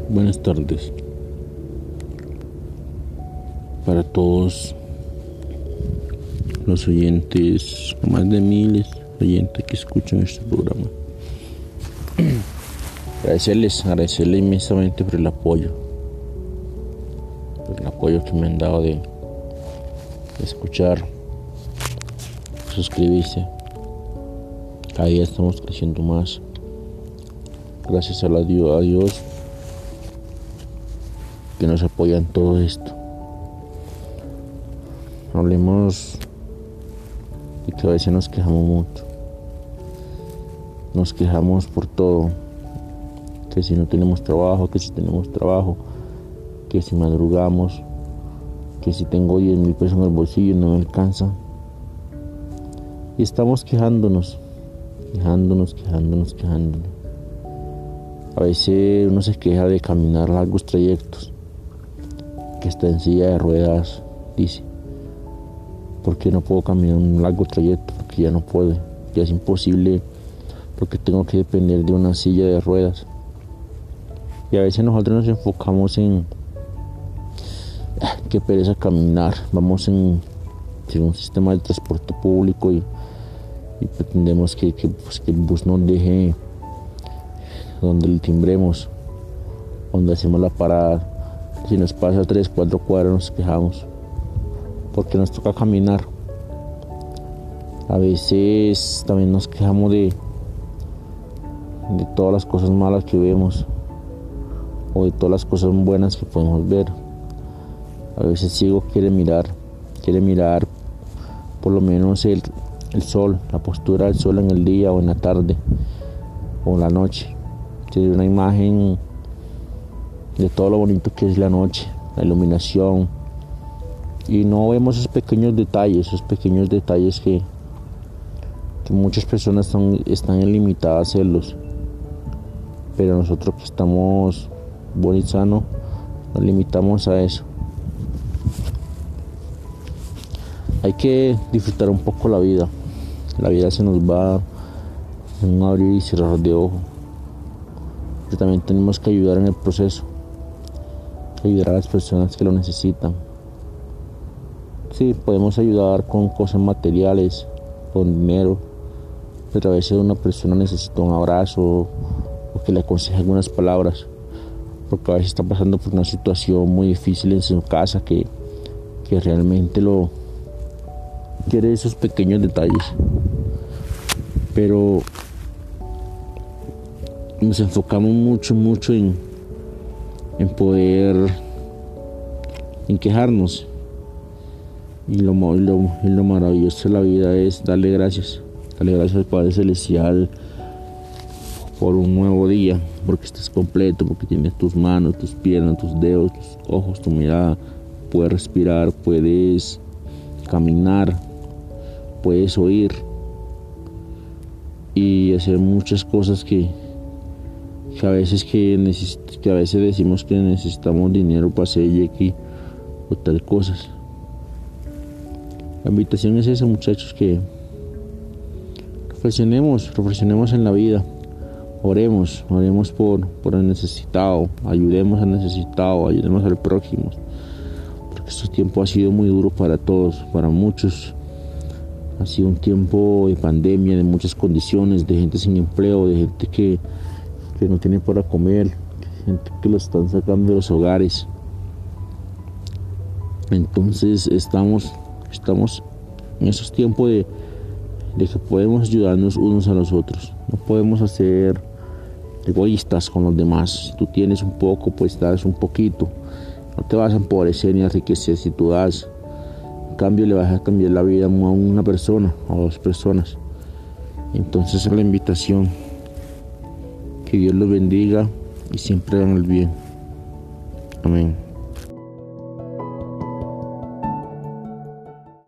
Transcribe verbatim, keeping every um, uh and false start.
Buenas tardes para todos los oyentes, más de miles de oyentes que escuchan este programa. Agradecerles, agradecerles inmensamente por el apoyo, por el apoyo que me han dado de, de escuchar, suscribirse. Cada día estamos creciendo más. Gracias a, la, a Dios que nos apoya en todo esto. Hablemos de que a veces nos quejamos mucho. Nos quejamos por todo. Que si no tenemos trabajo, que si tenemos trabajo, que si madrugamos, que si tengo diez mil pesos en el bolsillo y no me alcanza. Y estamos quejándonos, quejándonos, quejándonos, quejándonos. A veces uno se queja de caminar largos trayectos, que está en silla de ruedas, dice, ¿por qué no puedo caminar un largo trayecto? Porque ya no puedo, ya es imposible, porque tengo que depender de una silla de ruedas. Y a veces nosotros nos enfocamos en, qué pereza caminar, vamos en, en un sistema de transporte público y, y pretendemos que, que, pues, que el bus nos deje donde le timbremos, donde hacemos la parada. Si nos pasa tres, cuatro cuadras nos quejamos, porque nos toca caminar. A veces también nos quejamos de, de todas las cosas malas que vemos, o de todas las cosas buenas que podemos ver. A veces el ciego quiere mirar, quiere mirar por lo menos el, el sol, la postura del sol en el día o en la tarde o en la noche. Tiene una imagen de todo lo bonito que es la noche, la iluminación, y no vemos esos pequeños detalles, esos pequeños detalles que, que muchas personas están, están limitadas a hacerlos, pero nosotros que estamos buenos y sanos nos limitamos a eso. Hay que disfrutar un poco la vida. La vida se nos va en un abrir y cerrar de ojos. Pero también tenemos que ayudar en el proceso, ayudar a las personas que lo necesitan. Sí, podemos ayudar con cosas materiales, con dinero, pero a veces una persona necesita un abrazo o que le aconseje algunas palabras, porque a veces está pasando por una situación muy difícil en su casa que, que realmente lo quiere, esos pequeños detalles. Pero nos enfocamos mucho, mucho en, en poder, en quejarnos. Y lo, y, lo, y lo maravilloso de la vida es darle gracias, darle gracias al Padre Celestial por un nuevo día, porque estás completo, porque tienes tus manos, tus piernas, tus dedos, tus ojos, tu mirada, puedes respirar, puedes caminar, puedes oír y hacer muchas cosas que que a veces que, neces- que a veces decimos que necesitamos dinero para hacer X o tal cosas. La invitación es esa, muchachos, que reflexionemos, reflexionemos en la vida, oremos, oremos por, por el necesitado, ayudemos al necesitado, ayudemos al prójimo, porque este tiempo ha sido muy duro para todos, para muchos. Ha sido un tiempo de pandemia, de muchas condiciones, de gente sin empleo, de gente que que no tiene para comer, gente que lo están sacando de los hogares. Entonces estamos, estamos en esos tiempos de, de que podemos ayudarnos unos a los otros. No podemos ser egoístas con los demás. Si tú tienes un poco, pues das un poquito. No te vas a empobrecer ni a enriquecer si tú das. En cambio, le vas a cambiar la vida a una persona, a dos personas. Entonces es la invitación. Que Dios los bendiga y siempre hagan el bien. Amén.